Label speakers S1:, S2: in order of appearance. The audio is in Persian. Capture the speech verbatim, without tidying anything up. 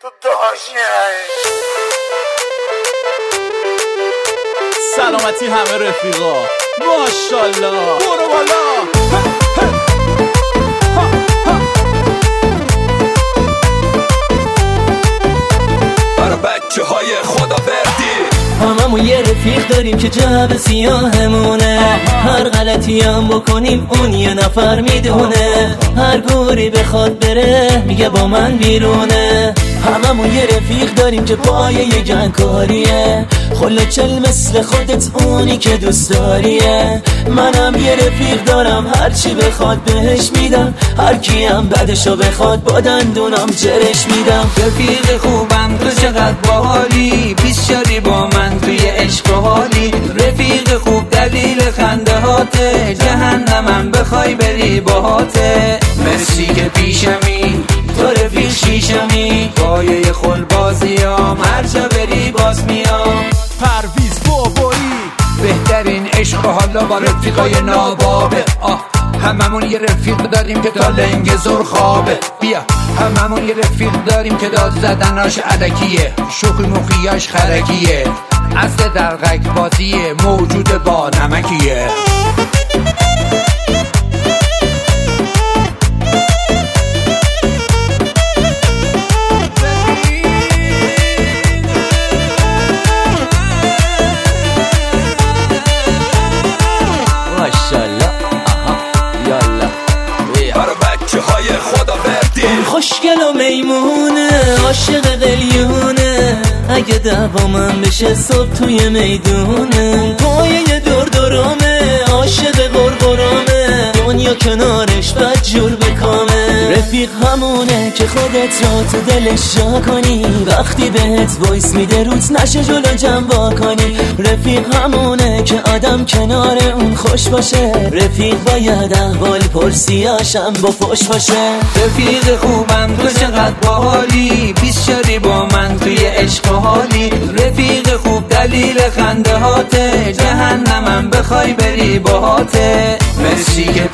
S1: تو داشتی.
S2: سلامتی همه رفیقا، ماشالله برو بالا.
S3: برا بچه های خدا وردی
S4: هممون یه رفیق داریم که جعب سیاهمونه، هر غلطی هم بکنیم اون یه نفر میدونه، هر گوری بخواد بره میگه با من بیرونه. هممون یه رفیق داریم که پایه یه گنگکاریه، خلوچل مثل خودت اونی که دوست داریه. منم یه رفیق دارم هرچی بخواد بهش میدم، هر کی هم بدشو بخواد با دندونم جرش میدم.
S5: رفیق خوبم تو چقدر باحالی، پیش شدی با من توی عشق و حالی. رفیق خوب دلیل خنده هاته، جهنمم بخوای بری باهاته. مرسی که پیشمی تو رفیق شیشمی، پایه خل بازیام هر جا بری باز میام.
S2: پرویز بابایی
S5: بهترین عشق حالا با رفیقای نابابه. آه هممون یه رفیق داریم که تا لنگ زور خوابه. بیا هممون یه رفیق داریم که داد زدناش علکیه، شوخی مخیاش خرکیه، اصل درقک بازیه، موجود با نمکیه.
S4: خوشگل و میمونه، عاشق قلیونه، اگه دعوا من بشه صبح توی میدونه. پایه دور دورامه، عاشق قرقرامه، دنیا کنارش بد جور بکامه. رفیق همونه که خودت را تو دلش جا کنی، وقتی بهت وایس میده روت نشه جلو جنبا کنی. رفیق همونه که آدم کنار اون خوش باشه، رفیق باید احوال پرسیاشم با فوش باشه.
S5: رفیق خوبم تو چقدر باحالی، پیش شدی با من توی عشق و حالی. رفیق خوب دلیل خنده هاته، جهنمم بخوای بری باهاته. مرسی که